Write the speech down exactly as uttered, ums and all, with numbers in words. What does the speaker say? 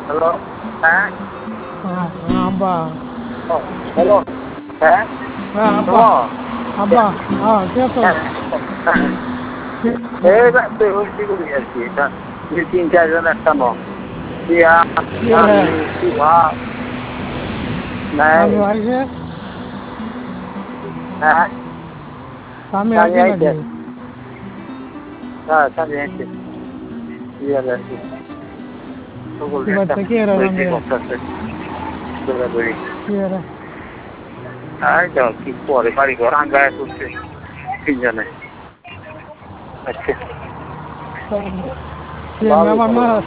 hello হ্যাঁ হ্যাঁ, হ্যাঁ, আব্বা হ্যালো হ্যাঁ হ্যাঁ আব্বা শোনো আব্বা হ্যাঁ কে তো হ্যাঁ হ্যাঁ এই রাত্রে হয়েছি করি আর কি এটা দুই তিন চারজন একটা নয় দিয়া আমি শিবা নাই আমি আইসে হ্যাঁ আমি স্বামী আইসে আইছে নাকি হ্যাঁ স্বামী আইছে দিয়া আর কি সকল একটা বাচ্চা কি এরা হয়েছে রঙে করতেছে দৌড়াদৌড়ি কি এরা আর যাও কি পরে বাড়ি ঘর আঙ্গায় করছে তিনজনে আচ্ছা মেহমান